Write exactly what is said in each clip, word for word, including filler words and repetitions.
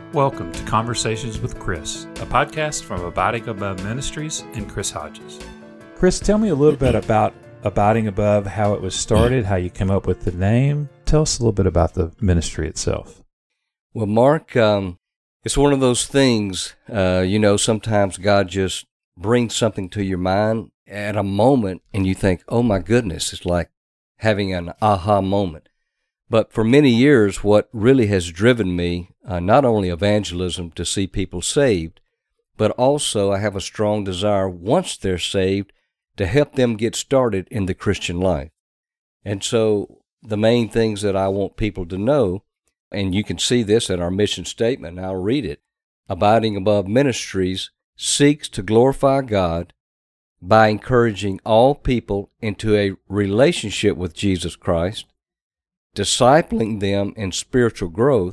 Welcome to Conversations with Chris, a podcast from Abiding Above Ministries and Chris Hodges. Chris, tell me a little bit about Abiding Above, how it was started, how you came up with the name. Tell us a little bit about the ministry itself. Well, Mark, um, it's one of those things, uh, you know, sometimes God just brings something to your mind at a moment and you think, oh my goodness, it's like having an aha moment. But for many years, what really has driven me, uh, not only evangelism to see people saved, but also I have a strong desire, once they're saved, to help them get started in the Christian life. And so the main things that I want people to know, and you can see this in our mission statement, and I'll read it. Abiding Above Ministries seeks to glorify God by encouraging all people into a relationship with Jesus Christ, discipling them in spiritual growth,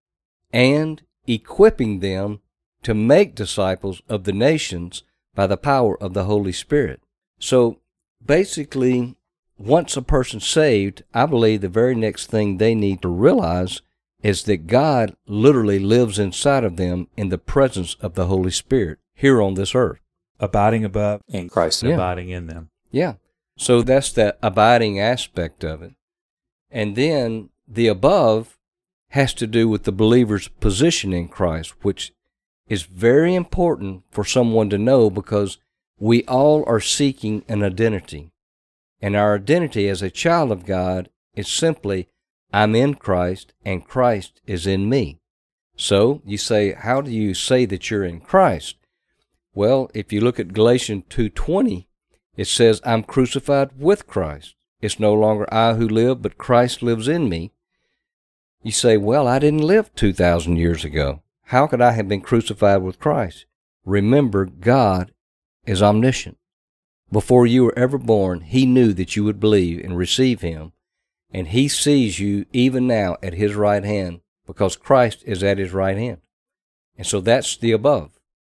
and equipping them to make disciples of the nations by the power of the Holy Spirit. So basically, once a person's saved, I believe the very next thing they need to realize is that God literally lives inside of them in the presence of the Holy Spirit here on this earth. Abiding above And Christ Yeah. abiding in them. Yeah. So that's the abiding aspect of it. And then the above has to do with the believer's position in Christ, which is very important for someone to know because we all are seeking an identity. And our identity as a child of God is simply, I'm in Christ and Christ is in me. So you say, how do you say that you're in Christ? Well, if you look at Galatians two twenty, it says, I'm crucified with Christ. It's no longer I who live, but Christ lives in me. You say, well, I didn't live two thousand years ago. How could I have been crucified with Christ? Remember, God is omniscient. Before you were ever born, He knew that you would believe and receive Him, and He sees you even now at His right hand because Christ is at His right hand. And so that's the above.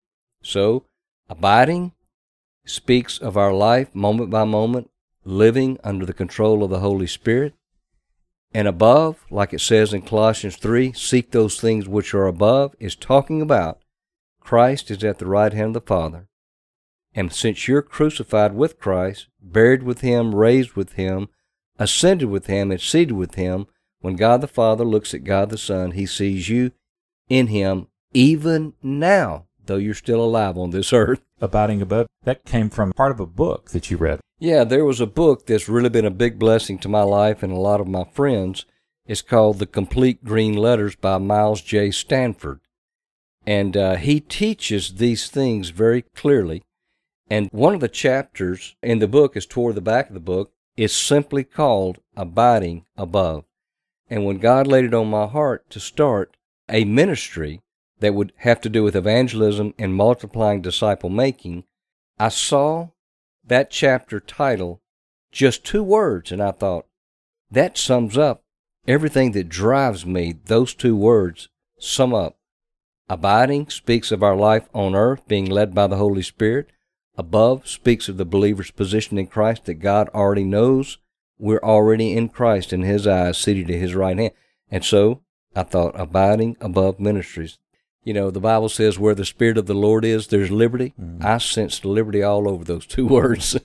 So, abiding speaks of our life moment by moment, living under the control of the Holy Spirit. And above, like it says in Colossians three, seek those things which are above, is talking about Christ is at the right hand of the Father. And since you're crucified with Christ, buried with Him, raised with Him, ascended with Him, and seated with Him, when God the Father looks at God the Son, He sees you in Him even now, though you're still alive on this earth. Abiding Above, that came from part of a book that you read. Yeah, there was a book that's really been a big blessing to my life and a lot of my friends. It's called The Complete Green Letters by Miles J. Stanford. And uh, he teaches these things very clearly. And one of the chapters in the book is toward the back of the book is simply called Abiding Above. And when God laid it on my heart to start a ministry that would have to do with evangelism and multiplying disciple making, I saw that chapter title, just two words, and I thought, that sums up everything that drives me. Those two words sum up. Abiding speaks of our life on earth being led by the Holy Spirit. Above speaks of the believer's position in Christ, that God already knows we're already in Christ in His eyes, seated at His right hand. And so I thought, Abiding Above Ministries. You know, the Bible says where the Spirit of the Lord is, there's liberty. Mm. I sensed liberty all over those two words.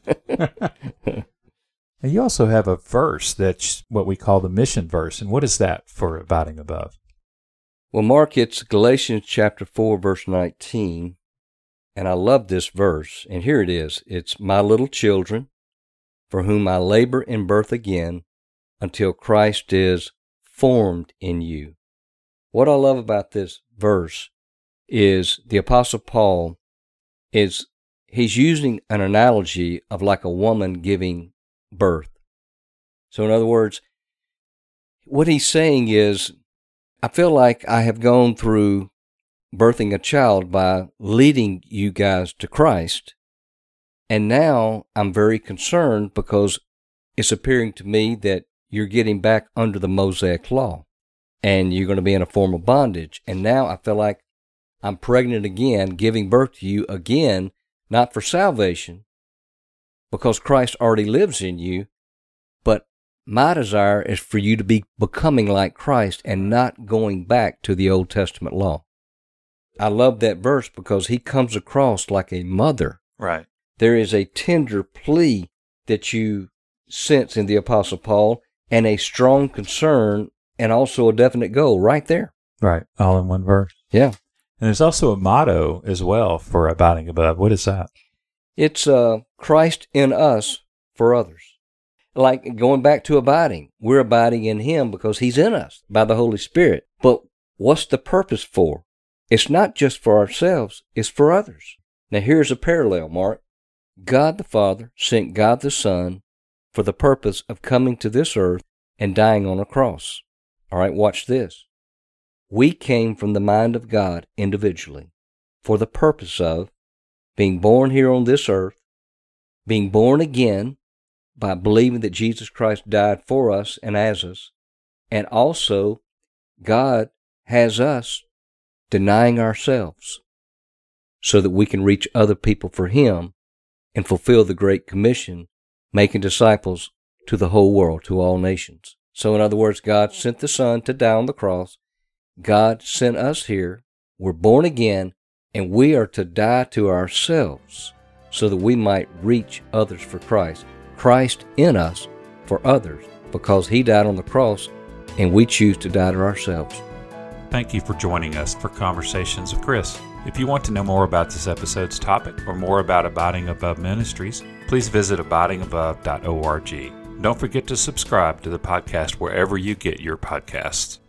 And you also have a verse that's what we call the mission verse. And what is that for Abiding Above? Well, Mark, it's Galatians chapter four, verse nineteen. And I love this verse. And here it is. It's, my little children, for whom I labor in birth again, until Christ is formed in you. What I love about this verse is the Apostle Paul is, he's using an analogy of like a woman giving birth. So in other words, what he's saying is, I feel like I have gone through birthing a child by leading you guys to Christ, and now I'm very concerned because it's appearing to me that you're getting back under the Mosaic law. And you're going to be in a form of bondage. And now I feel like I'm pregnant again, giving birth to you again, not for salvation, because Christ already lives in you, but my desire is for you to be becoming like Christ and not going back to the Old Testament law. I love that verse because he comes across like a mother. Right. There is a tender plea that you sense in the Apostle Paul and a strong concern and also a definite goal right there. Right. All in one verse. Yeah. And there's also a motto as well for abiding above. What is that? It's uh, Christ in us for others. Like going back to abiding, we're abiding in him because he's in us by the Holy Spirit. But what's the purpose for? It's not just for ourselves, it's for others. Now here's a parallel, Mark. God the Father sent God the Son for the purpose of coming to this earth and dying on a cross. All right, watch this. We came from the mind of God individually for the purpose of being born here on this earth, being born again by believing that Jesus Christ died for us and as us, and also God has us denying ourselves so that we can reach other people for him and fulfill the Great Commission, making disciples to the whole world, to all nations. So in other words, God sent the Son to die on the cross. God sent us here. We're born again, and we are to die to ourselves so that we might reach others for Christ. Christ in us for others because he died on the cross, and we choose to die to ourselves. Thank you for joining us for Conversations with Chris. If you want to know more about this episode's topic or more about Abiding Above Ministries, please visit abiding above dot org. Don't forget to subscribe to the podcast wherever you get your podcasts.